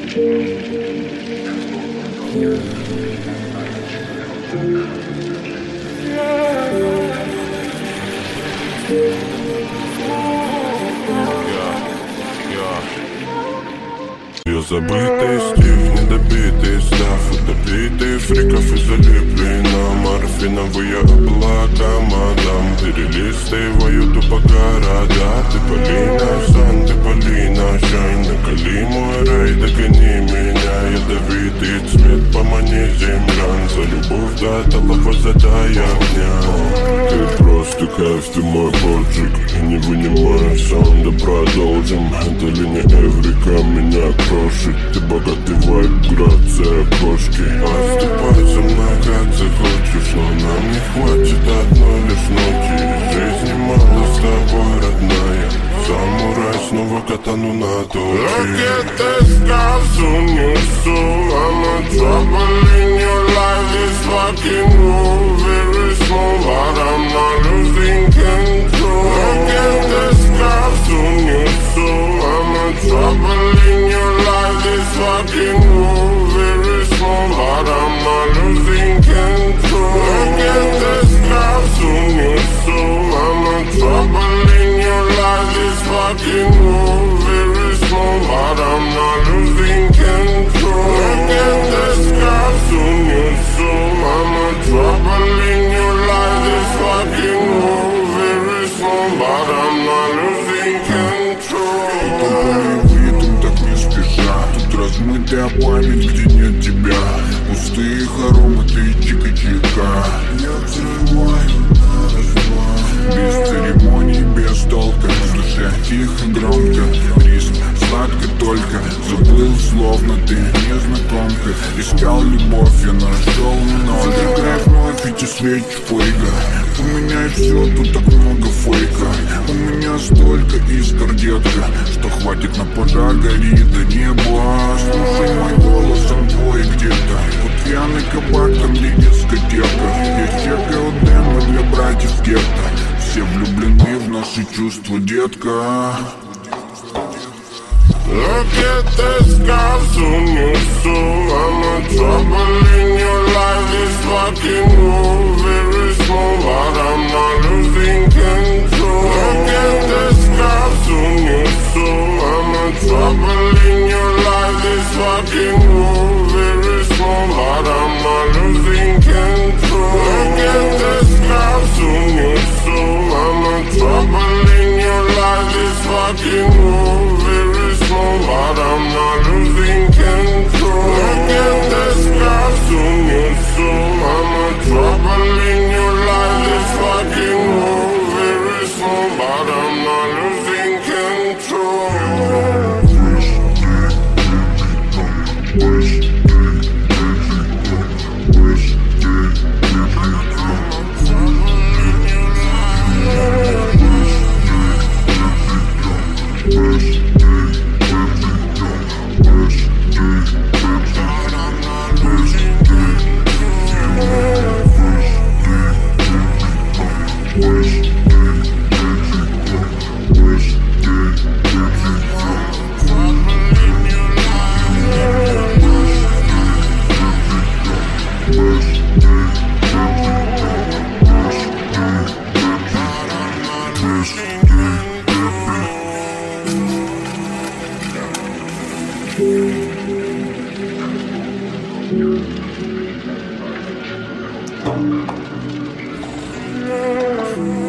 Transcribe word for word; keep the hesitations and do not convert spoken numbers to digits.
Я забытый стих, недобитый став, утопитый фриков и залипли на морфиновые облака, мадам. Перелистываю тупо города. Ты Полина, Сан, ты Полина, Шайн. Накали мой рай, догони меня. Ядовитый цвет, помани землян. За любовь до толпа задай огня. Ты просто кайф, ты мой поджиг. И не вынимай сам, да продолжим. Это линия Эврика, меня крошит. Ты богатый вайб, грация кошки. Отступай за мной, как захочешь. Но нам не хватит одной лишь ночи. Жизни мало с тобой, родная. Самурай, снова катану на точи. Look at the scars on your soul. I'm a trouble in your life. This fucking move very small, but I'm not losing control. Look at the scars on your soul. I'm a trouble in your life. This fucking move very small, but I'm not losing control. Look at the scars on your soul. I'm a trouble in your life. This fucking move very small, but I'm not losing control. Look at the scars on your soul. I'm a trouble in your life. This fucking move very small, but I'm not losing control. Тут так не спеша. Тут размытая память, где нет тебя. Пустые хоромы, ты чика-чика. Я взрываю на развал. Без церемоний, без толка. В душе тихо, громко. Риск сладко только. Забыл, словно ты незнакомка. Искал любовь, я нашел ноль. Играй вновь эти свечи фейка. У меня все, тут так много фейка. У меня столько искр, детка, что хватит на пожар, гори до неба. Слушай мой голос, он твой где-то. Вот пьяный кабак, там где дискотека. Я чекаю демо для братьев гетто. Все влюблены в наши чувства, детка. Look at the scars on your soul. I'm a trouble in your life. This fucking move very small, but I'm not losing control. Look at the scars on your soul. I'm a trouble in your life. This fucking move very small, but I'm not losing control. Look at the scars on your soul. I'm a trouble in your life. This fucking move very small, but I'm not losing control. Look at the scars on your soul. I'm a trouble in your life. This fucking move very small, but I'm not losing control. Yeah.